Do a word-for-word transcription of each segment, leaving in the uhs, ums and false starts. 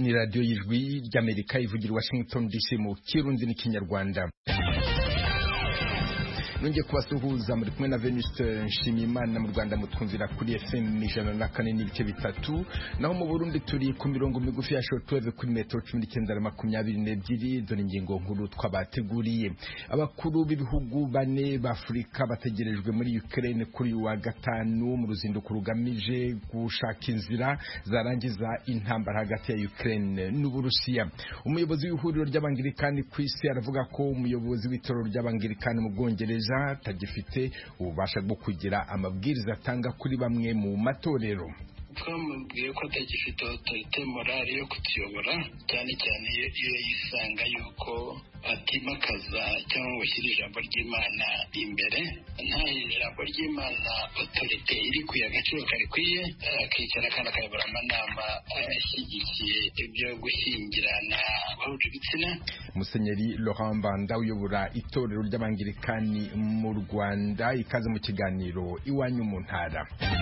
ni radio y'ijwi ry'Amerika ivugira i Washington D C mu Kirundi n'Ikinyarwanda. Nonge kubasuhuza muri kumwe na Venuste Nshimiyimana mu Rwanda mutwumvira kuri F M ijana na kane n'ibice bitatu, naho mu Burundi turi ku mirongo migufi ya shortwave kuri metero cumi n'icyenda na makumyabiri n'ebyiri. Dore ingingo nkuru twabateguriye. Abakuru b'ibihugu bane b'Afrika bategerejwe muri Ukraine kuri wa gatanu mu ruzinduko rugamije gushaka inzira zarangiza intambara hagati ya Ukraine n'Uburusiya. Umuyobozi w'ihuriro ry'Abangirikani ku isi aravuga ko umuyobozi w'itorero ry'Abangirikani mu Bwongereza tagifite ububasha bwo kugira amabwiriza atanga kuri bamwe mu matorero. twamubwiye ko atagifite autorité morale yo kutuyobora, cyane cyane iyo yisanga yuko atimakaza cyangwa ngo ashyire ijambo ry'Imana imbere. Nta ijambo ry'Imana autorité iri ku agaciro karikwiye, akicara kandi akayobora amanama ashyigikiye ibyo gushyingirana bahuje ibitsina. Musenyeri Laurent Mbanda uyobora itorero ry'Abangirikani mu Rwanda, ikaze mu kiganiro Iwanyu mu Ntara.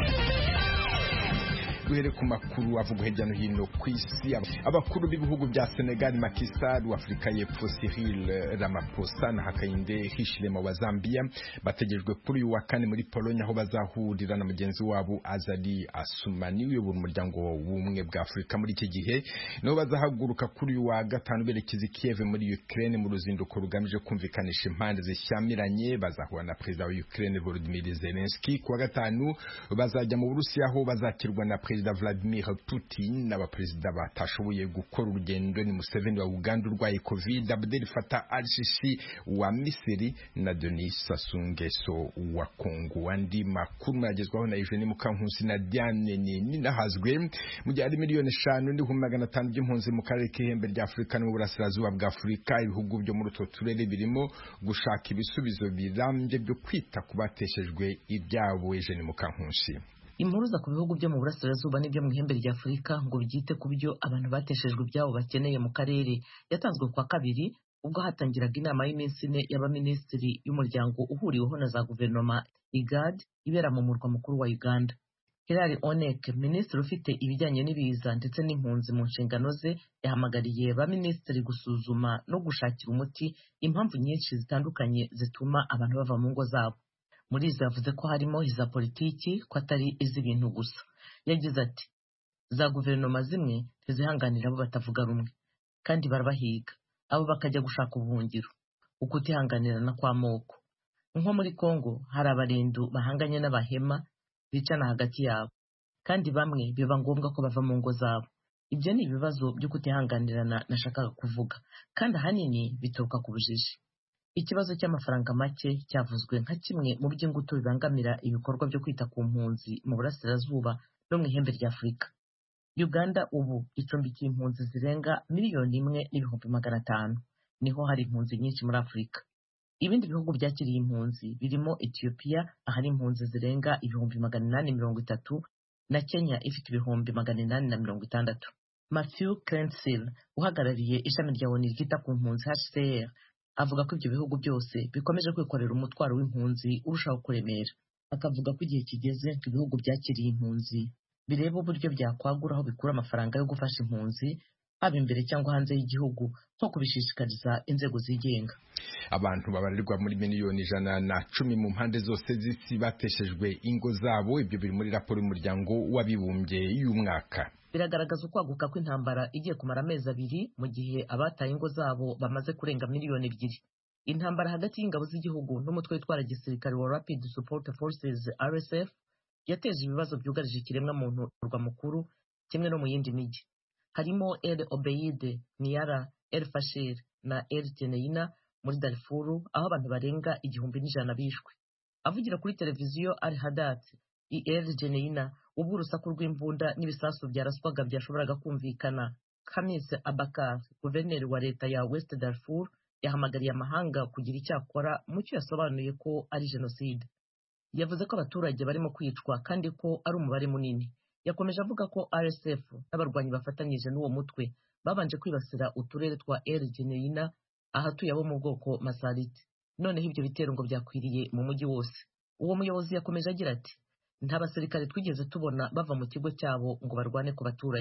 Duhere ku makuru avuga hirya no hino ku isi. Abakuru b'ibihugu bya Senegal, Macky Sall wa Afrika y'Epfo, Cyril Ramaphosa na Hakainde Hichilema wa Zambia bategejwe kuri uyu wa kane muri Pologne, aho bazahurira na mugenzi wabo Azali Assoumani uyobora umuryango w'ubumwe bwa Afrika. Muri iki gihe niho bazahaguruka kuri uyu wa gatanu berekeza Kiev muri Ukraine mu ruzinduko rugamije kumvikanisha impande zishyamiranye. Bazahura na perezida wa Ukraine Volodymyr Zelensky. Ku wa gatanu bazajya mu Burusiya, aho bazakirwa na Perezida Vladimir Putin n'abaperezida batashoboye gukora urugendo ni Museveni wa Uganda urwaye Covid, Abdel Fattah al-Sisi wa Misiri na Denis Sassou Nguesso wa Kongo. Andi makuru magezwaho na Eugenie Mukankusi na Diane Ninahazwe. Mu gihe ari miliyoni eshanu n'ibihumbi magana atanu by'impunzi mu karere k'ihembe rya Afurika no mu burasirazuba bwa Afurika, ibihugu byo muri utwo turere birimo gushaka ibisubizo birambye byo kwita ku bateshejwe ibyabo. Eugenie Mukankusi. Impuruza ku bihugu byo mu burasirazuba n'ibyo mu ihembe rya Afurika ngo byite ku byo abantu bateshejwe ibyabo bakeneye mu karere yatanzwe kwa kabiri ubwo hatangiraga inama y'iminsi ine y'abaminisitiri y'umuryango uhuriweho na za guverinoma I G A D ibera mu murwa mukuru wa Uganda. Hilary Onek, minisitiri ufite ibijyanye n'ibiza ndetse n'impunzi mu nshingano ze, yahamagariye abaminisitiri gusuzuma no gushakira umuti impamvu nyinshi zitandukanye zituma abantu bava mu ngo zabo. Muri izi yavuze ko harimo iza politiki, ko atari iz'ibintu gusa. Yagize ati za guverinoma zimwe ntizihanganira abo batavuga rumwe kandi barabahiga, abo bakajya gushaka ubuhungiro. Ukutihanganirana kw'amoko, nko muri Kongo hari abarendu bahanganye n'abahema bicana hagati yabo, kandi bamwe biba ngombwa ko bava mu ngo zabo. Ibyo ni ibibazo byo kutihanganirana nashakaga kuvuga, kandi ahanini bituruka ku bujiji. Ikibazo cy'amafaranga make cyavuzwe nka kimwe mu by'ingutu bibangamira ibikorwa byo kwita ku mpunzi mu burasirazuba no mu ihembe rya Afurika. Uganda ubu icumbikiye impunzi zirenga miliyoni imwe n'ibihumbi magana atanu. Niho hari impunzi nyinshi muri Afurika. Ibindi bihugu byakiriye impunzi birimo Ethiopia, ahari impunzi zirenga ibihumbi magana inani mirongo itatu, na Kenya ifite ibihumbi magana inani na mirongo itandatu. Matthew Crensil uhagarariye ishami rya O N U ryita ku mpunzi H C R avuga ko ibyo bihugu byose bikomeje kwikorera umutwaro w'impunzi urushaho kuremera. Akavuga ko igihe kigeze ngo ibihugu byakiriye impunzi bireba uburyo byakwagura aho bikura amafaranga yo gufasha impunzi, haba imbere cyangwa hanze y'igihugu, nko kubishishikariza inzego zigenga. Abantu babarirwa muri miliyoni ijana na cumi mu mpande zose z'isi bateshejwe ingo zabo. Ibyo biri muri raporo y'umuryango w'abibumbye y'umwaka. Biragaragaza ukwaguka kw'intambara igiye kumara amezi abiri mu gihe abataye ingo zabo bamaze kurenga miliyoni ebyiri. Intambara hagati y'ingabo z'igihugu n'umutwe witwara gisirikare wa Rapid Support Forces R S F yateje ibibazo byugarije ikiremwa muntu mu murwa mukuru kimwe no mu yindi migi. Harimo El Obeid, Niara, El Fasher na El Geneina muri Darfur, aho abantu barenga igihumbi n'ijana bishwe. Avugira kuri televiziyo Al Hadat i El Geneina ubwo urusaku rw'imbunda n'ibisasu byaraswaga byashoboraga kumvikana, Khamis Abakar, guverineri wa leta ya West Darfur, yahamagariye amahanga kugira icyakora mu cyo yasobanuye ko ari jenoside. Yavuze ko abaturage barimo kwicwa kandi ko ari umubare munini. Yakomeje avuga ko R S F n'abarwanyi bafatanyije n'uwo mutwe babanje kwibasira uturere twa El Geneina ahatuye abo mu bwoko Masalit. Noneho ibyo bitero ngo byakwiriye mu mujyi wose. Uwo muyobozi yakomeje agira ati nta basirikare twigeze tubona bava mu kigo cyabo ngo barwane ku baturage.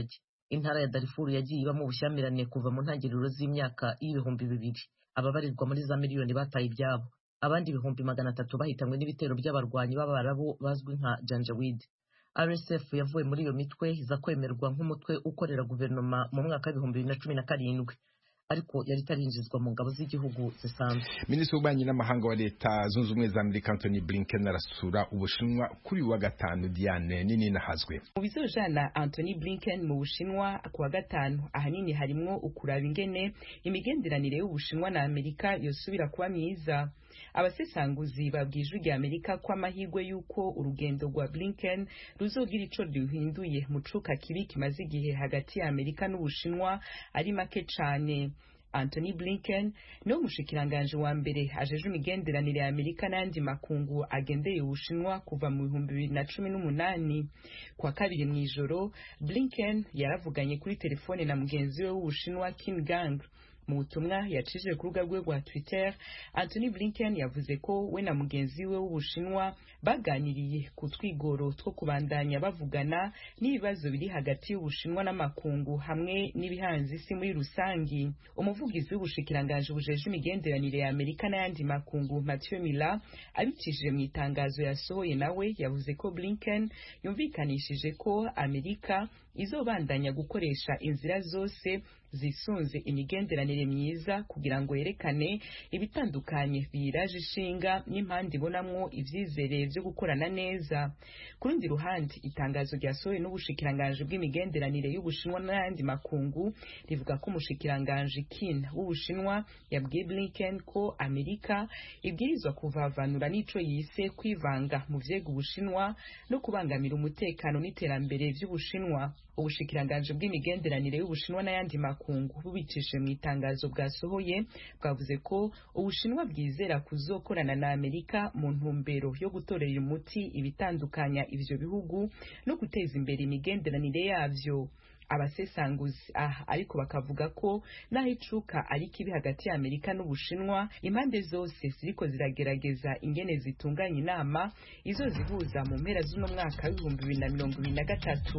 intara ya Darfur yagiye ibamo ubushyamirane kuva mu ntangiriro z'imyaka y'ibihumbi bibiri. Ababarirwa muri za miliyoni bataye ibyabo, abandi ibihumbi magana atatu bahitanywe n'ibitero by'abarwanyi b'Abarabu bazwi nka Janjaweed. R S F yavuye muri iyo mitwe iza kwemerwa nk'umutwe ukorera guverinoma mu mwaka w'ibihumbi bibiri na cumi na karindwi, ariko yari itarinjizwa mu ngabo z'igihugu zisanzwe. Minisitiri w'ububanyi n'amahanga wa Leta Zunze Ubumwe za Amerika Anthony Blinken arasura Ubushinwa kuri wa gatanu. Diane nini nahazwe. Mu bizojana Anthony Blinken mu Bushinwa ku wa gatanu ahanini harimwo ukuraba ingene imigenderanire y'Ubushinwa na Amerika yosubira kuba myiza. Abasesanguzi babwijwe rya Amerika ko amahirwe yuko urugendo rwa Blinken ruzogira ico ruhinduye mu cuka kibi kimaze igihe hagati ya Amerika n'Ubushinwa ari make cane. Anthony Blinken no mushikiranganje wa mbere ajeje imigenderanire ya Amerika n'andi makungu agendeye Ubushinwa kuva mu bihumbi bibiri na cumi n'umunani. Kwa kabiri mwijoro Blinken yaravuganye kuri telefone na mugenzi we w'Ubushinwa Kim Gang. Mu butumwa yacishije ku rubuga rwe rwa Twitter, Anthony Blinken yavuze ko we na mugenzi we w'Ubushinwa baganiriye ku twigoro two kubandanya bavugana n'ibibazo biri hagati y'Ubushinwa n'amakungu hamwe n'ibihanze isi muri rusangi. Umuvugizi w'ubushikiranganje bujeje imigenderanire ya Amerika n'ayandi makungu Matthew Miller abicishije mu itangazo yasohoye nawe yavuze ko Blinken yumvikanishije ko Amerika izobandanya gukoresha inzira zose zisunze imigenderanire myiza kugira ngo yerekane ibitandukanye biraje ishinga n'impande ibonamwo ivyizere vyo gukorana neza. Ku rundi ruhande itangazo ryasohoye n'ubushikiranganje bw'imigenderanire y'Ubushinwa n'ayandi makungu rivuga ko umushikiranganje Qin w'Ubushinwa yabwiye Blinken ko Amerika ibwirizwa kuvavanura n'ico yise kwivanga mu vyega Ubushinwa no kubangamira umutekano n'iterambere vy'Ubushinwa. Ubushikiranganje bw'imigenderanire y'Ubushinwa n'ayandi makungu bubicishije mu itangazo bwasohoye bwavuze ko Ubushinwa bwizera kuzokorana na Amerika mu ntumbero yo gutorera umuti ibitandukanya ivyo bihugu no guteza imbere imigenderanire yavyo. Abasesanguzi ah ariko bakavuga ko naho icuka ari kibi hagati ya Amerika n'Ubushinwa, impande zose ziriko ziragerageza ingene zitunganya inama izo zihuza mu mpera z'uno mwaka w'ibihumbi bibiri na mirongo ibiri na gatatu.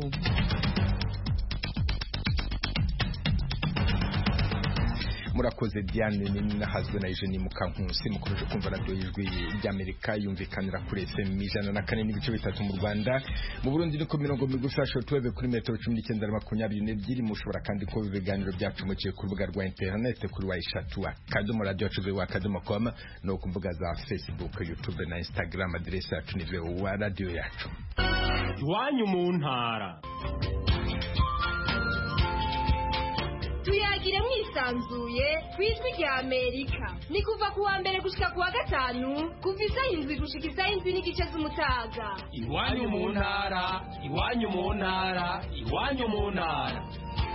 Murakoze Diane nini nahazwe na Eugenie Mukankusi. Mukomeje kumva radio y'ijwi ry'Amerika yumvikanira kuri F M ijana na kane n'ibice bitatu mu Rwanda. Mu Burundi ni ku mirongo migufi shortwave kuri metero cumi n'icyenda na makumyabiri n'ebyiri. Mushobora kandi ko ibiganiro byacu muciye ku rubuga rwa internet kuri wa eshatu akadomo radio yacu wa akadomo com no ku mbuga za Facebook, YouTube na Instagram. Adresse yacu ni wa radio yacu. Iwanyu mu ntara. Tuyagire mwisanzuye kwijwi rya Amerika. Ni kuva kuwa mbere gushika kuwa gatanu kuva isaha indwi gushika isaha indwi n'igice z'umutaga. Iwanyu mu ntara, iwanyu mu ntara, iwanyu mu ntara.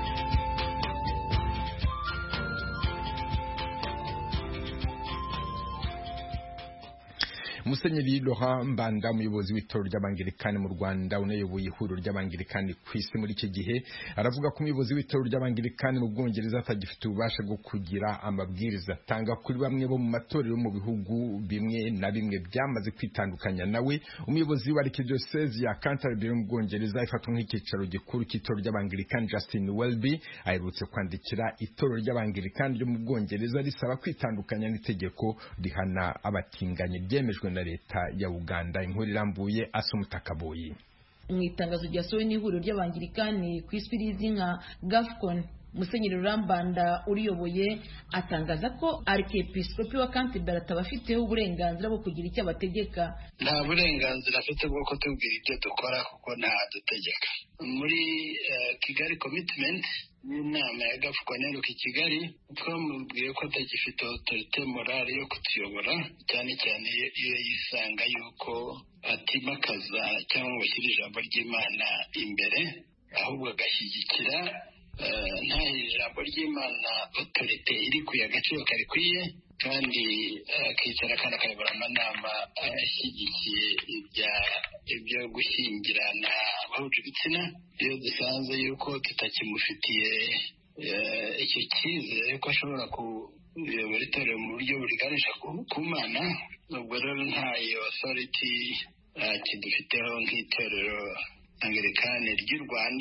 Musenyeri Laurent Mbanda umuyobozi w'itoro ry'Abangirikani mu Rwanda unayoboye ihuriro ry'Abangirikani ku isi muri iki gihe aravuga ko umuyobozi w'itoro ry'Abangirikani mu Bwongereza atagifite ububasha bwo kugira amabwiriza atanga kuri bamwe bo mu matorero mu bihugu bimwe na bimwe byamaze kwitandukanya nawe. Umuyobozi wa Archdiocese ya Canterbury mu Bwongereza ifatwa nk'ikicaro gikuru cy'itoro ry'Abangirikani Justin Welby aherutse kwandikira itoro ry'Abangirikani ryo mu Bwongereza risaba kwitandukanya n'itegeko rihana abatinganyi ryemejwe na leta ya Uganda. Inkuru irambuye Asumutakaboyi. Mu itangazo ryasohowe n'ihuriro ry'Abangirikani ku isi rizi nka Gafcon, Musenyeri Laurent Mbanda uriyoboye atangaza ko Archiepiscopi wa Canterbury atabafiteho uburenganzira bwo kugira icyo abategeka. Nta burenganzira afite bwo kutubwira ibyo dukora kuko nta dutegeka. Muri uh, Kigali Commitment n'inama ya Gafcon iheruka i Kigali twamubwiye ko atagifite autorité morale yo kutuyobora, cyane cyane iyo yisanga yuko atimakaza cyangwa ngo ashyire ijambo ry'Imana imbere, ahubwo agashyigikira nta ijambo ry'Imana autorité iri ku agaciro karikwiye, kandi akicara kandi akayobora amanama ashyigikiye ibya ibyo gushyingirana abahuje ibitsina. Iyo dusanze yuko tutakimufitiye icyo cyizere ko ashobora kuyobora itorero mu buryo buriganisha ku Mana, ubwo rero ntayo authority kidufiteho nk'itorero Anglikani ry'u Rwanda.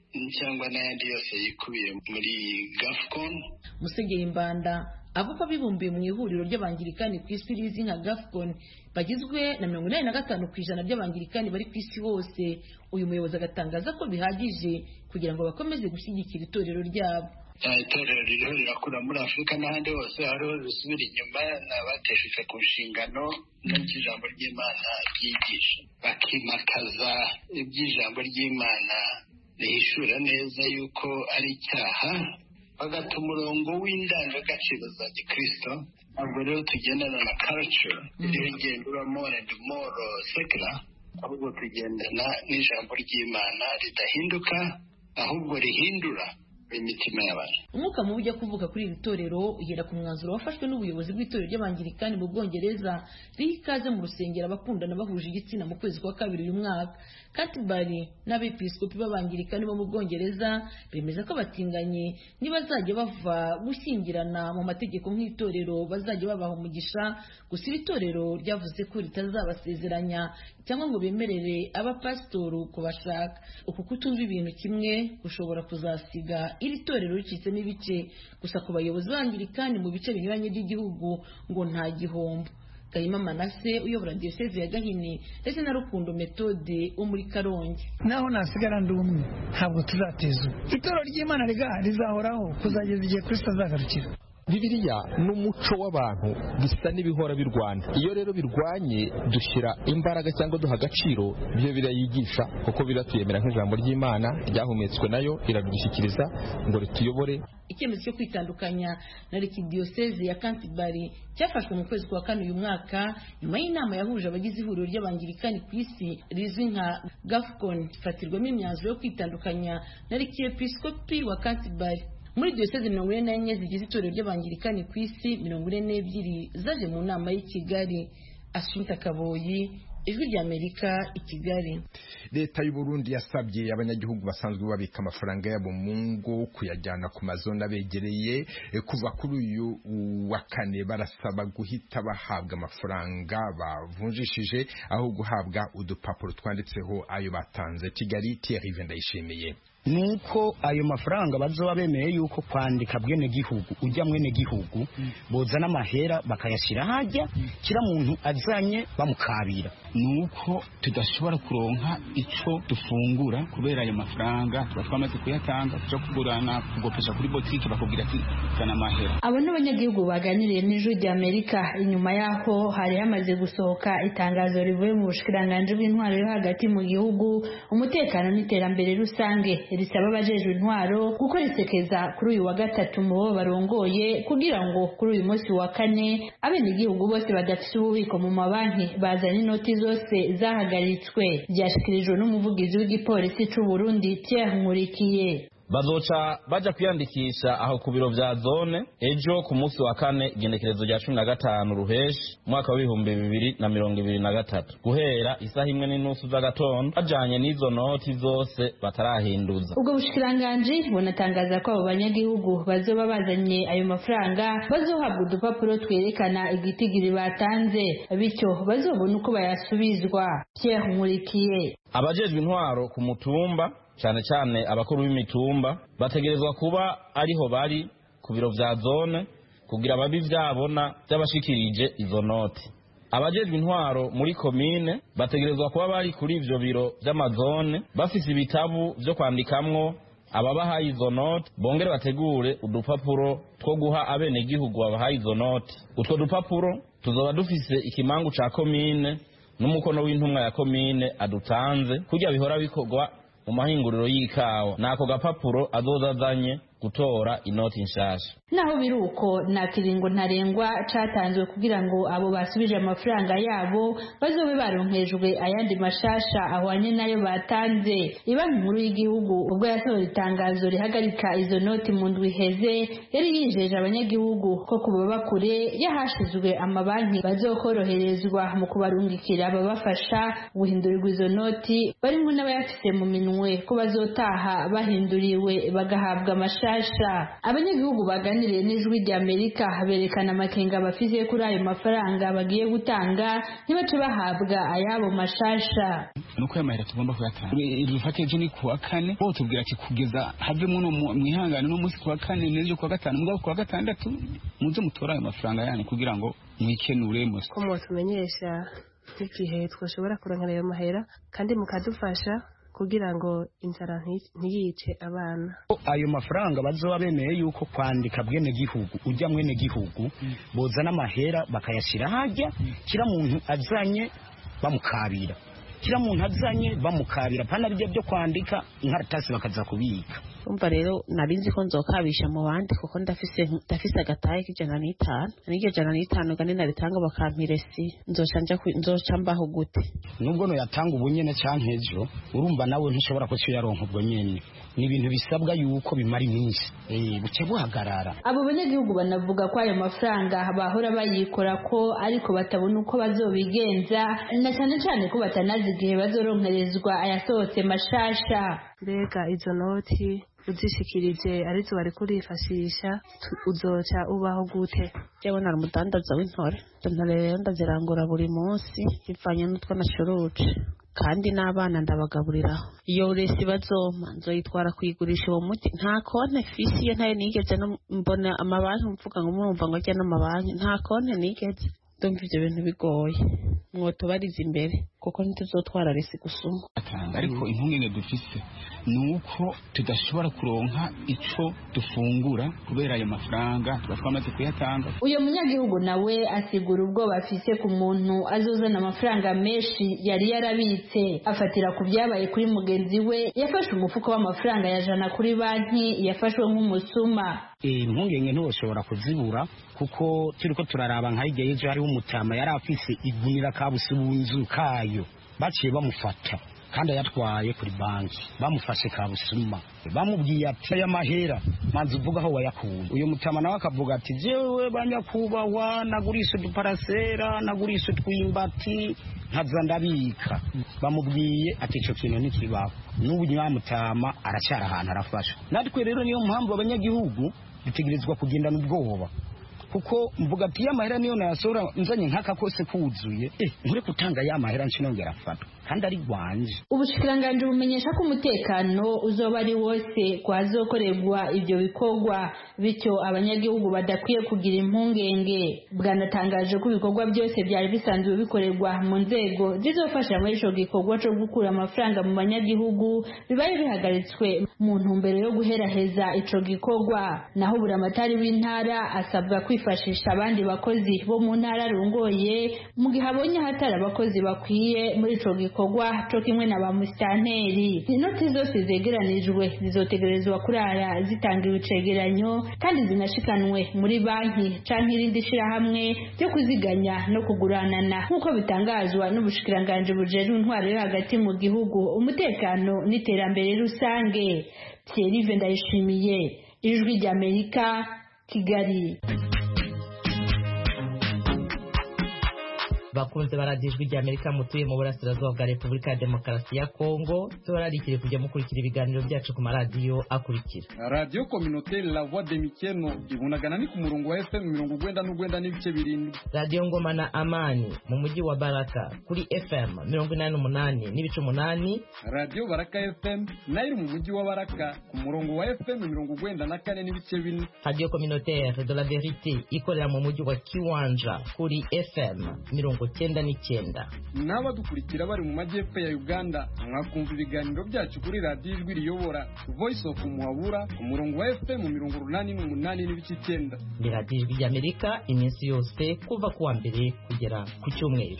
cyangwa n'ayandi yose yikubiye muri gafcon. Musenyeri Mbanda avuga ko bibumbiye mu ihuriro ry'abangirikani ku isi rizi nka gafcon bagizwe na mirongo inani na gatanu ku ijana by'abangirikani bari ku isi hose. Uyu muyobozi agatangaza ko bihagije kugira ngo bakomeze gushyigikira itorero ryabo. Itorero ririho rirakura muri Afurika n'ahandi hose, hariho risubira inyuma n'abateshutse ku nshingano n'iby'ijambo ry'Imana ryigisha, bakimakaza iby'ijambo ry'Imana rihishura neza yuko ari icyaha, bagata umurongo w'indangagaciro za gikristo. Ntabwo rero tugendana na culture iriho igenda iba more and more secular, ahubwo tugendana n'ijambo ry'Imana ridahinduka, ahubwo rihindura imitima y'abantu. Umwuka mubi ujya kuvuka kuri iri torero uhera ku mwanzuro wafashwe n'ubuyobozi bw'itorero ry'abangirikani mu Bwongereza riha ikaze mu rusengero abakundana bahuje igitsina mu kwezi kwa kabiri uyu mwaka. Canterbury n'abepiskopi b'abangirikani bo mu Bwongereza bemeza ko abatinganye nibazajya bava gushyingirana mu mategeko nk'itorero bazajya babaha umugisha, gusa iri torero ryavuze ko ritazabasezeranya cyangwa ngo bemerere abapasitoru kubashaka. Uku kutumva ibintu kimwe gushobora kuzasiga iri torero ricitsemo ibice, gusa ku bayobozi b'abangirikani mu bice binyuranye by'igihugu ngo nta gihombo. Gahima Manase uyobora diyoseze ya Gahini ndetse na Rukundo Methode wo muri Karongi. Naho nasigara ndumwe ntabwo tuzateza itorero ry'Imana riga rizahoraho kuzageza igihe Kristo azagarukira. Bibiliya n'umuco w'abantu bisa n'ibihora birwana. Iyo rero birwanye dushyira imbaraga cyangwa duha agaciro ibyo birayigisha, kuko biratuyemera nk'ijambo ry'Imana ryahumetswe nayo iradushyikiriza ngo rituyobore. Icyemezo cyo kwitandukanya na Arikidiyoseze ya Canterbury cyafashwe mu kwezi kwa kane uyu mwaka nyuma y'inama yahuje abagize ihuriro ry'abangirikani ku isi rizwi nka Gafcon, ifatirwamo imyanzuro yo kwitandukanya na Arikiepiskopi wa Canterbury. Muri diyoseze mirongo ine n'enye zigize itorero ry'abangirikani ku isi, mirongo ine n'ebyiri zaje mu nama y'i Kigali. Assunta Kaboyi, Ijwi ry'Amerika, i Kigali. Leta y'u Burundi yasabye abanyagihugu basanzwe babika amafaranga yabo mu ngo kuyajyana ku mazona begereye. Kuva kuri uyu wa kane barasaba guhita bahabwa amafaranga bavunjishije aho guhabwa udupapuro twanditseho ayo batanze. Kigali, Thierry Vendayishimiye. Nuko ayo mafaranga bazoba bemeye yuko kwandika bwene gihugu ujya mwene gihugu bozana amahera bakayashira hajya kira muntu azanye bamukabira. Nuko tudashobora kuronka ico dufungura kubera ayo mafaranga tuba twamaze kuyatanga cyo kugurana kugopesha kuri botike bakubwira ati kana mahera. Abo n'abanyagihugu baganiriye n'Ijwi ry'Amerika inyuma yaho hari hamaze gusohoka itangazo rivuye mu bushikiranganje bw'intwaro yo hagati mu gihugu, umutekano n'iterambere rusange, risaba abajejwe intwaro gukora isekeza kuri uyu wa gatatu mu bo barongoye kugira ngo kuri uyu munsi wa kane abenegihugu bose badafite ububiko mu mabanki bazana inoti zose zahagaritswe. Byashikirijwe n'umuvugizi w'igipolisi c'u Burundi Pierre Nkurikiye. Bazoca baja kwiyandikisha aho ku biro vya zone ejo ku munsi wa kane igenekerezo rya cumi na gatanu ruheshi mwaka w'ibihumbi bibiri na mirongo ibiri na gatatu guhera isaha imwe n'inusu z'agatondo bajanye n'izo noti zose batarahinduza. Ubwo bushikiranganji bunatangaza ko abo banyagihugu bazoba bazanye ayo mafaranga bazohabwa udupapuro twerekana igitigiri batanze, bityo bazobona uko bayasubizwa. Pierre Nkurikiye. Abajejwe intwaro ku mutumba cyane cyane abakuru b'imitumba bategerezwa kuba ariho bari ku biro vya zone kugira babi vyabona by'abashikirije izo noti. Abajejwe intwaro muri komine bategerezwa kuba bari kuri ivyo biro vy'amazone bafise ibitabu vyo kwandikamwo ababahaye izo noti, bongere bategure udupapuro two guha abene gihugu babahaye izo noti. Utwo dupapuro tuzoba dufise ikimangu ca komine n'umukono w'intumwa ya komine adutanze kugira bihora bikorwa mu mahinguriro y'ikawa. Nako gapapuro azozazanye gutora inoti nshasha. Naho biruko na kiringo ntarengwa catanzwe kugira ngo abo basubije amafaranga yabo bazobe baronkejwe ayandi mashasha ahwanye nayo batanze. Ibanki nkuru y'igihugu ubwo yasohoye itangazo rihagarika izo noti mu ndwi iheze yari yijeje abanyagihugu ko kuba bakure yahashizwe amabanki bazokoroherezwa mu kubarungikira ababafasha guhindurirwa izo noti, barimo n'abayafise mu minwe ko bazotaha bahinduriwe bagahabwa amasha mashasha. Abanyagihugu baganiriye n'ijwi rya Amerika berekana amakenga bafise kuri ayo mafaranga bagiye gutanga ntibace bahabwa ayabo mashasha. Nuko ya mahera tugomba kuyatanga dufate ejo ni kuwa kane bo tubwira ati kugeza havemo no mwihangane no munsi kuwa kane n'ejo kuwa gatanu mugabo kuwa gatandatu muze mutora ayo mafaranga yanyu kugira ngo mwikenure mu ko mutumenyesha igihe twashobora kuronkera ayo mahera kandi mukadufasha kugira ngo inzara ntiyice abana. Ayo mafaranga bazoba bemeye yuko kwandika bwene gihugu ujya mwene gihugu boza n'amahera bakayashira hajya kira muntu azanye bamukabira kira muntu azanye bamukabira pana bijye byo kwandika inkaratasi bakaza kubika. Umva rero narinzi ko nzokabisha mu bandi kuko ndafise ndafise agataye k'ijana n'itanu n'iryo jana n'itanu gane naritanga bakampiresi nzoca nja nzoca mbaho gute nubwo no yatanga ubunyene canke ejo urumva nawe ntushobora ko cyo yaronka ubwo nyene ni ibintu bisabwa yuko bimara iminsi eh buce buhagarara. Abo banyagihugu banavuga ko ayo mafaranga bahora bayikora ko ariko batabona uko bazobigenza na cyane cyane ko batanazi igihe bazoronkerezwa ayasohotse mashasha. Mbega izo noti uzishikirije arizo bari kurifashisha uzoca ubaho gute? Jewe nari umudandaza w'intore intore rero ndazirangura buri munsi bivanye n'utwo nashuruje kandi n'abana ndabagaburiraho. Iyo resi bazoma nzoyitwara kuyigurisha uwo muti nta konte fisi iyo ntayo nigeze mbona amabanki mvuga ngo murumva ngo ajya n'amabanki nta konte nigeze. Ndumva ivyo bintu bigoye mwotubariza imbere kuko ntituzotwara resi gusuma. Ariko impungenge dufise nuko tudashobora kuronka ico dufungura kubera ayo mafaranga twamaze kuyatanga. Uyo munyagihugu nawe asigura ubwo bafise ku muntu azozana amafaranga menshi yari yarabitse afatira ku byabaye kuri mugenzi we yafashe umufuko w'amafaranga yajana kuri banki yafashwe nk'umusuma. Eh impungenge ntoshobora kuzibura kuko turiko turaraba nka igihe ejo hari umutama yari afise igunira kabusubunzu kayo baciye bamufata kandi yatwaye kuri banki bamufashe kabusuma bamubwiye ati aya mahera manzi uvuga aho wayakuye. Uyo mutama nawe akavuga ati jewe banyakubahwa nagurisha uduparasera nagurisha utwimbati nkaza ndabika. Bamubwiye ati ico kintu ntikibaho n'ubu nyamutama aracyara ahantu arafasha. Natwe rero niyo mpamvu abanyagihugu dutegerezwa kugendana ubwoba kuko mvuga ati ya mahera niyo nayasora nzanye nkaka kose kuzuye eh nkure kutanga ya mahera ncinongera afatwa kandi ari gwanje. Ubushikiranganje bumenyesha ko umutekano uzoba ari wose kwazokorerwa ibyo bikorwa bityo abanyagihugu badakwiye kugira impungenge. Bwanatangaje ko ibikorwa byose byari bisanzwe bikorerwa mu nzego zizofasha muri ico gikorwa cyo gukura amafaranga mu banyagihugu bibaye bihagaritswe mu ntumbero yo guheraheza ico gikorwa. Naho buramatari w'intara asabwa kwifashisha abandi bakozi bo mu ntara rungoye mu gihe abonye hatari abakozi bakwiye muri ico gikorwa cyo kimwe na ba musitanteri. Inoti zose zegeranijwe zizotegerezwa kurara zitanga ibicegeranyo kandi zinashikanwe muri banki canke irindi shirahamwe ryo kuziganya no kuguranana nk'uko bitangazwa n'ubushikiranganje bujejwe intwaro yo hagati mu gihugu umutekano n'iterambere rusange. Thierry Ndayishimiye, Ijwi ry'Amerika, Kigali. Bakunze baradijwe rya Amerika mutuye mu burasirazuba bwa Repubulika ya Demokarasi ya Kongo turarikire kujya mukurikira ibiganiro byacu ku maradiyo akurikira. Radio Communautaire La Voix de Mikeno ibunagana ni ku murongo wa F M mirongo ugwenda n'ugwenda n'ibice birindwi. Radio Ngoma na Amani mu mujyi wa Baraka kuri F M mirongo inani n'umunani n'ibice umunani. Radio Baraka F M nayo mu mujyi wa Baraka ku murongo wa F M mirongo ugwenda na kane n'ibice bine. Radio Communautaire de la Vérité ikorera mu mujyi wa Kiwanja kuri F M mirongo cyenda n'icyenda. N'abadukurikira bari mu majyepfo ya Uganda mwakumva ibiganiro byacu kuri radio Ijwi riyobora Voice of Muhabura ku murongo wa F M mirongo umunani n'umunani n'ibice icyenda. Ni radio Ijwi ry'Amerika iminsi yose kuva kuwa mbere kugera ku cyumweru.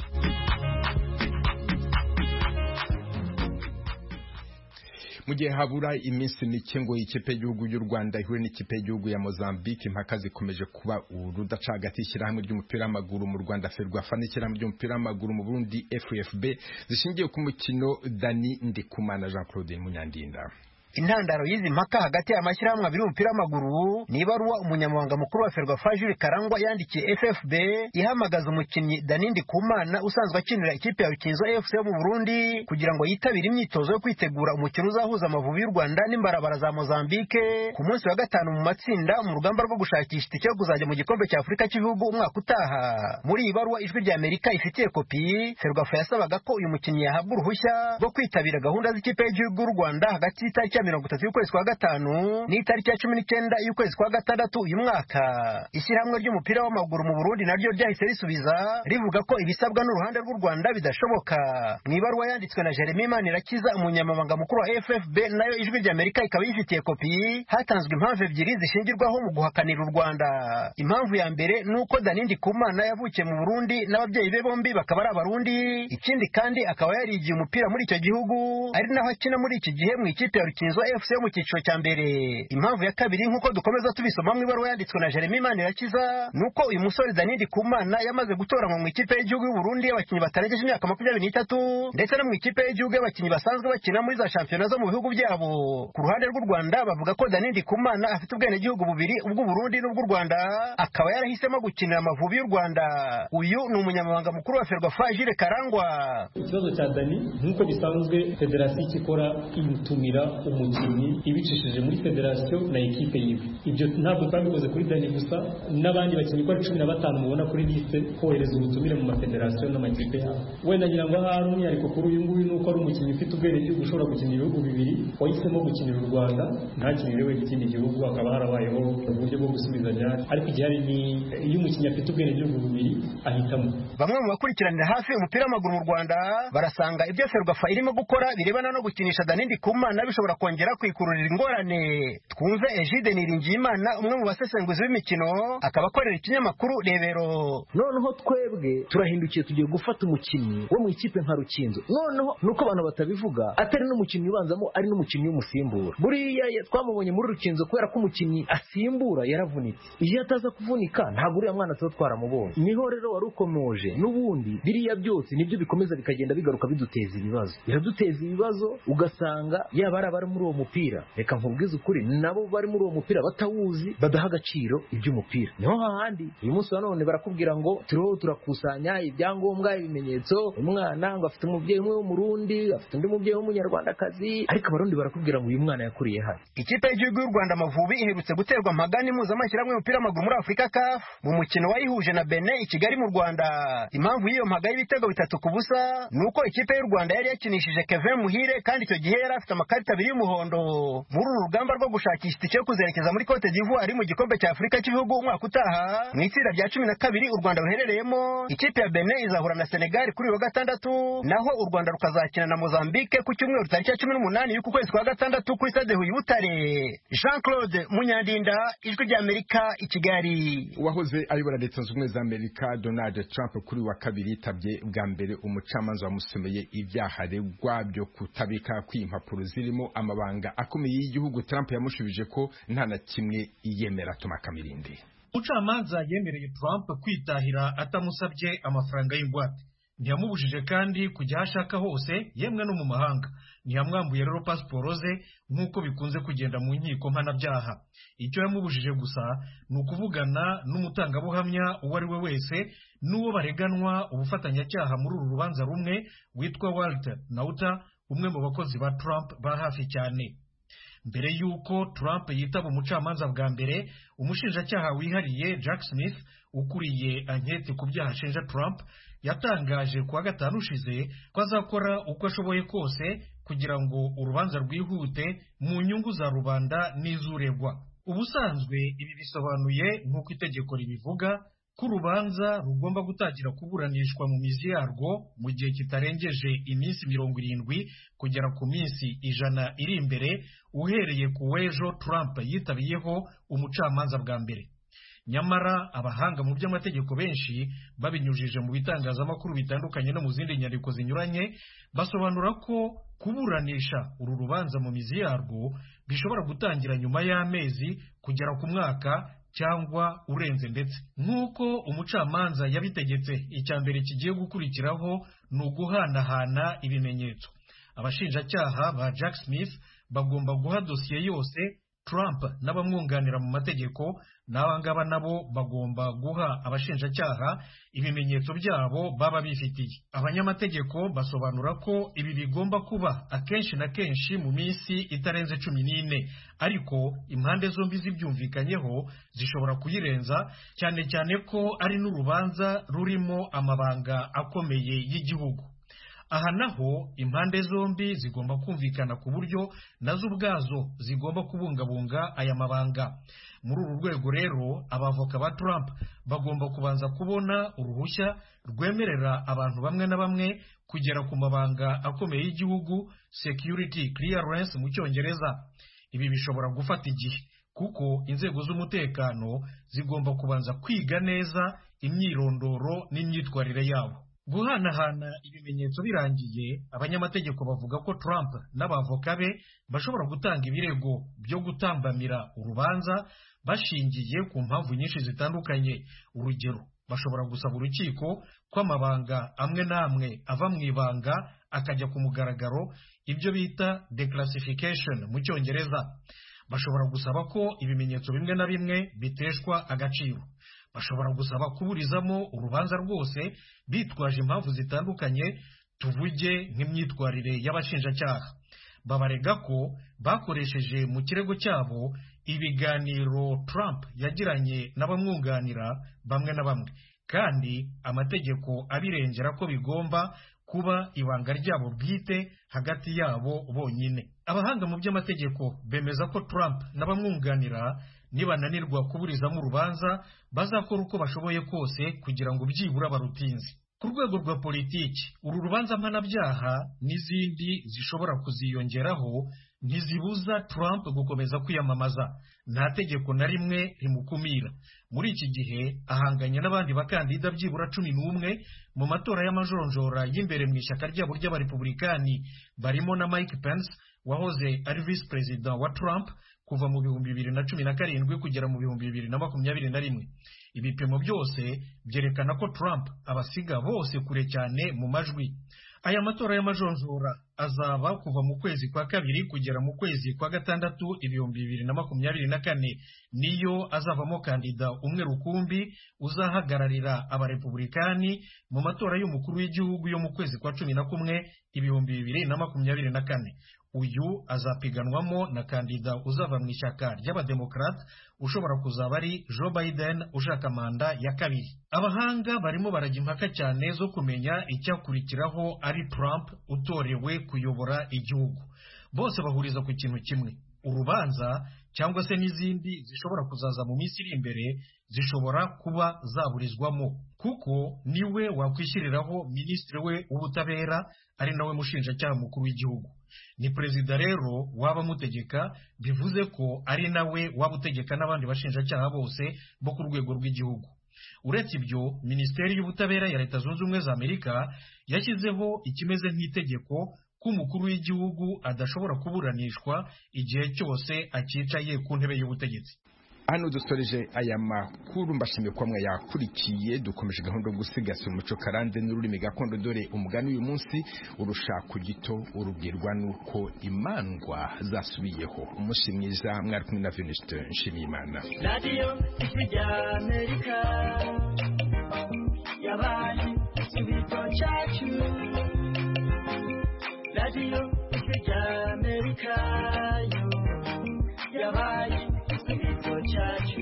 mu gihe habura iminsi mike ngo ikipe y'igihugu y'u Rwanda ihure n'ikipe y'igihugu ya Mozambique impaka zikomeje kuba urudaca hagati y'ishyirahamwe ry'umupira w'amaguru mu Rwanda Ferwafa n'ishyirahamwe ry'umupira w'amaguru mu Burundi F F B zishingiye ku mukino. Dani Ndikumana Jean Claude Munyandinda. intandaro y'izi mpaka hagati y'amashyirahamwe abiri y'umupira w'amaguru ni ibaruwa umunyamabanga mukuru wa Ferwafa Jules Karangwa yandikiye F F B ihamagaza umukinnyi Danindi Kumana usanzwe akinira ikipe ya Rukinzo F C yo mu Burundi kugira ngo yitabire imyitozo yo kwitegura umukino uzahuza Amavubi y'u Rwanda n'imbarabara za Mozambique ku munsi wa gatanu mu matsinda mu rugamba rwo gushakisha itike yo kuzajya mu gikombe cya Afurika cy'ibihugu umwaka utaha. Muri iyi baruwa ijwi rya Amerika ifitiye kopi, Ferwafa yasabaga ko uyu mukinnyi yahabwa uruhushya rwo kwitabira gahunda z'ikipe y'igihugu y'u Rwanda hagati y'itariki ya mirongo itatu y'ukwezi kwa gatanu n'itariki ya cumi n'icyenda y'ukwezi kwa gatandatu uyu mwaka. Ishyirahamwe ry'umupira w'amaguru mu Burundi naryo ryahise risubiza rivuga ko ibisabwa n'uruhande rw'u Rwanda bidashoboka. Mu ibaruwa yanditswe na Jeremy Manirakiza umunyamabanga mukuru wa F F B nayo ijwi rya Amerika ikaba yifitiye kopi, hatanzwe impamvu ebyiri zishingirwaho mu guhakanira u Rwanda. Impamvu ya mbere nuko Danindi Kumana yavukiye mu Burundi n'ababyeyi be bombi bakaba ari abarundi, ikindi kandi akaba yarigiye umupira muri icyo gihugu ari naho akina muri iki gihe mu ikipe ya Rukinzo F C yo mu cyiciro cya mbere. Impamvu ya kabiri nkuko dukomeza tubisoma mu ibaruwa yanditswe na Jeremy Manirakiza nuko uyu musore Danindi Kumana yamaze gutoranywa mu ikipe y'igihugu y'u Burundi y'abakinnyi batarengeje imyaka makumyabiri n'itatu ndetse no mu ikipe y'igihugu y'abakinnyi basanzwe bakina muri za shampiyona zo mu bihugu byabo. Ku ruhande rw'u Rwanda bavuga ko Danindi Kumana afite ubwenegihugu bubiri, ubw'u Burundi n'ubw'u Rwanda, akaba yarahisemo gukinira Amavubi y'u Rwanda. Uyu ni umunyamabanga mukuru wa Ferwafa Jules Karangwa. Ikibazo cya Dani nk'uko bisanzwe federasiyo ikora imutumira umukinnyi ibicishije muri federasiyo na ekipe yiwe. Ibyo ntabwo twabikoze kuri Dani gusa, n'abandi bakinnyi ko cumi na batanu mubona kuri liste kohereza ubutumire mu mafederasiyo n'amakipe yabo. Wenda ngira ngo hari umwihariko kuri uyu nguyu nuko ari umukinnyi ufite ubwenegihugu ushobora gukinira ibihugu bibiri, wahisemo gukinira u Rwanda ntakinire we ikindi gihugu, akaba harabayeho uburyo bwo gusubizanya, ariko igihari ni iyo umukinnyi afite ubwenegihugu bubiri ahitamo. Bamwe mu bakurikiranira hafi umupira w'amaguru mu Rwanda barasanga ibyo Ferwafa irimo gukora birebana no gukinisha Danindi Kumana bishobora kongera kwikururira ingorane. Twumve Egide Niringiyimana, umwe mu basesenguzi b'imikino akaba akorera ikinyamakuru Rebero. Noneho twebwe turahindukiye tugiye gufata umukinnyi wo mu ikipe nka Rukinzo, noneho nuko abantu batabivuga atari n'umukinnyi ubanzamo ari n'umukinnyi w'umusimbura. Buriya twamubonye muri Rukinzo kubera ko umukinnyi asimbura yaravunitse, iyo ataza kuvunika ntabwo uriya mwana tuba twaramubonye. Niho rero wari ukomoje n'ubundi biriya byose nibyo bikomeza bikagenda bigaruka biduteza ibibazo biraduteza ibibazo ugasanga yaba ari abari muri uwo mupira, reka nkubwize ukuri, nabo bari muri uwo mupira batawuzi, badaha agaciro iby'umupira. Niho hahandi uyu munsi wa none barakubwira ngo turiho turakusanya ibyangombwa, ibimenyetso, umwana ngo afite umubyeyi umwe w'umurundi, afite undi mubyeyi w'umunyarwandakazi, ariko abarundi barakubwira ngo uyu mwana yakuriye hano. Ikipe y'igihugu y'u Rwanda Amavubi iherutse guterwa amagani mpuzamahanga y'umupira w'amaguru muri Afurika C A F mu mukino wayihuje na Benin i Kigali mu Rwanda. Impamvu y'iyo mpaga y'ibitego bitatu ku busa nuko ikipe y'u Rwanda yari yakinishije Kevin Muhire kandi icyo gihe yari afite amakarita abiri y'umuhondo. Muri uru rugamba rwo gushakisha itike yo kuzerekeza muri Cote d'Ivoire mu gikombe cya Afurika cy'ibihugu umwaka utaha mu itsinda rya cumi na kabiri u Rwanda ruherereyemo, ikipe ya Benin izahura na Senegal kuri uyu wa gatandatu, naho u Rwanda rukazakina na Mozambique ku cyumweru tariki ya cumi n'umunani y'uku kwezi kwa gatandatu kuri stade Huye Butare. Jean Claude Munyandinda, Ijwi rya Amerika, i Kigali. Uwahoze ayobora Leta Zunze Ubumwe za Amerika Donald Trump kuri wa kabiri yitabye bwa mbere umucamanza wamusomeye ibyaha aregwa byo kutabika kw'impapuro zirimo amabanga akomeye y'igihugu. Trump yamushubije ko nta na kimwe yemera. Toma Kamirindi. Umucamanza yemereye Trump kwitahira atamusabye amafaranga y'ingwate, ntiyamubujije kandi kujya aho ashaka hose, yemwe no mu mahanga. Ntiyamwambuye rero pasiporo ze nk'uko bikunze kugenda mu nkiko mpanabyaha. Icyo yamubujije gusa ni ukuvugana n'umutangabuhamya uwo ari we wese n'uwo bareganwa ubufatanyacyaha muri uru rubanza rumwe witwa Walter Nauta, umwe mu bakozi ba Trump ba hafi cyane. Mbere y'uko Trump yitaba umucamanza bwa mbere, umushinjacyaha wihariye Jack Smith ukuriye anketi ku byaha ashinja Trump yatangaje kuwa gatanu ushize ko azakora uko ashoboye kose kugira ngo urubanza rwihute mu nyungu za rubanda n'iz'uregwa. Ubusanzwe ibi bisobanuye nk'uko itegeko ribivuga ko urubanza rugomba gutangira kuburanishwa mu mizi yarwo mu gihe kitarengeje iminsi mirongo irindwi kugera ku minsi ijana iri imbere uhereye ku w'ejo Trump yitabiyeho umucamanza bwa mbere. Nyamara abahanga mu by'amategeko benshi babinyujije mu bitangazamakuru bitandukanye no mu zindi nyandiko zinyuranye basobanura ko kuburanisha uru rubanza mu mizi yarwo bishobora gutangira nyuma y'amezi kugera ku mwaka cyangwa urenze. Ndetse nk'uko umucamanza yabitegetse, icya mbere kigiye gukurikiraho ni uguhanahana ibimenyetso. Abashinjacyaha ba Jack Smith bagomba guha dosiye yose Trump n'abamwunganira mu mategeko, n'abangaba nabo bagomba guha abashinjacyaha ibimenyetso byabo baba bifitiye. Abanyamategeko basobanura ko ibi bigomba kuba akenshi na kenshi mu minsi itarenze cumi n'ine, ariko impande zombi zibyumvikanyeho zishobora kuyirenza, cyane cyane ko ari n'urubanza rurimo amabanga akomeye y'igihugu. Aha naho impande zombi zigomba kumvikana ku buryo nazo ubwazo zigomba kubungabunga aya mabanga. Muri uru rwego rero abavoka ba Trump bagomba kubanza kubona uruhushya rwemerera abantu bamwe na bamwe kugera ku mabanga akomeye y'igihugu, security clearance mu Cyongereza. Ibi bishobora gufata igihe kuko inzego z'umutekano zigomba kubanza kwiga neza imyirondoro n'imyitwarire yabo. Guhanahana ibimenyetso birangiye, abanyamategeko bavuga ko Trump n'abavoka be bashobora gutanga ibirego byo gutambamira urubanza bashingiye ku mpamvu nyinshi zitandukanye. Urugero, bashobora gusaba urukiko ko amabanga amwe n'amwe ava mu ibanga akajya ku mugaragaro, ibyo bita declassification mu Cyongereza. Bashobora gusaba ko ibimenyetso bimwe na bimwe biteshwa agaciro. Bashobora gusaba kuburizamo urubanza rwose bitwaje impamvu zitandukanye, tuvuge nk'imyitwarire y'abashinjacyaha. Babarega ko bakoresheje mu kirego cyabo ibiganiro Trump yagiranye n'abamwunganira bamwe na bamwe, kandi amategeko abirengera ko bigomba kuba ibanga ryabo bwite hagati yabo bonyine. Abahanga mu by'amategeko bemeza ko Trump n'abamwunganira nibananirwa kuburizamo urubanza bazakora uko bashoboye kose kugira ngo byibura barutinze. Ku rwego rwa politiki, uru rubanza mpanabyaha n'izindi zishobora kuziyongeraho ntizibuza Trump gukomeza kwiyamamaza. Nta tegeko na rimwe rimukumira. Muri iki gihe ahanganye n'abandi bakandida byibura cumi n'umwe mu matora y'amajonjora y'imbere mu ishyaka ryabo ry'abarepublikani, barimo na Mike Pence wahoze ari vice perezida wa Trump kuva mu bihumbi bibiri na cumi na karindwi kugera mu bihumbi bibiri na makumyabiri na rimwe. Ibipimo byose byerekana ko Trump abasiga bose kure cyane mu majwi. Aya matora y'amajonjora azaba kuva mu kwezi kwa kabiri kugera mu kwezi kwa gatandatu ibihumbi bibiri na makumyabiri na kane. Niyo azavamo kandida umwe rukumbi uzahagararira abarepublikani mu matora y'umukuru w'igihugu yo mu kwezi kwa cumi na kumwe ibihumbi bibiri na makumyabiri na kane. Uyu azapiganwamo na kandida uzava mu ishyaka ry'abademokrate ushobora kuzaba ari Joe Biden ushaka manda ya kabiri. Abahanga barimo barajya impaka cyane zo kumenya icyakurikiraho ari Trump utorewe kuyobora igihugu. Bose bahuriza ku kintu kimwe: urubanza cyangwa se n'izindi zishobora kuzaza mu minsi iri imbere zishobora kuba zaburizwamo, kuko niwe wakwishyiriraho minisitiri we w'ubutabera ari nawe mushinjacyaha mukuru w'igihugu. Ni perezida rero waba mutegeka, bivuze ko ari nawe waba utegeka n'abandi bashinjacyaha bose bo ku rwego rw'igihugu. Uretse ibyo, minisiteri y'ubutabera ya Leta Zunze Ubumwe za Amerika yashyizeho ikimeze nk'itegeko ko umukuru w'igihugu adashobora kuburanishwa igihe cyose acyicaye ku ntebe y'ubutegetsi. Hano dusoreje aya makuru, mbashimiye ko mwayakurikiye. Dukomeje gahunda yo gusigasira umuco karande n'ururimi gakondo, dore umugani uyu munsi: urushako gito urubwirwa nuko imandwa zasubiyeho. Umunsi mwiza, mwari kumwe na Venuste Nshimiyimana. Radio ya Amerika yabaye igisubizo cyacu. Radio ya Amerika yo yabaye igisubizo cyacu.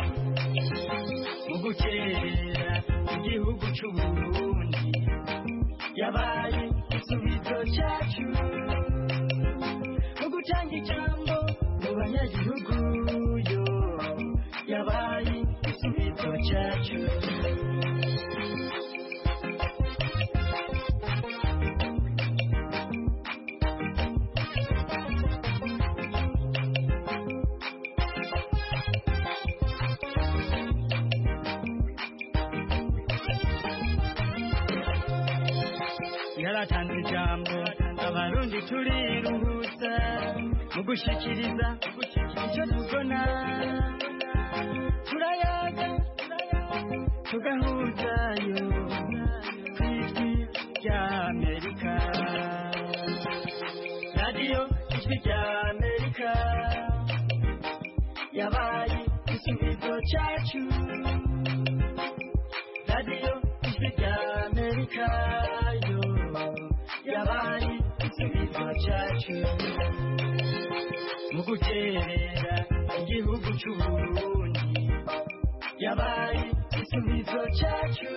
Mu gukerera igihugu cy'u Burundi yabaye igisubizo cyacu. Mu gutanga ijambo mu banyagihugu yo yabaye igisubizo cyacu. Yaratanze ijambo abarundi turiruhutsa mu gushikiriza icyo tubona. Turayaga tugahuzayo ku ijwi rya Amerika. Radio ijwi rya cyacu radiyo ijwi ry'Amerika yo yabaye igisubizo cyacu mu guterera igihugu cy'u Burundi yabaye igisubizo cyacu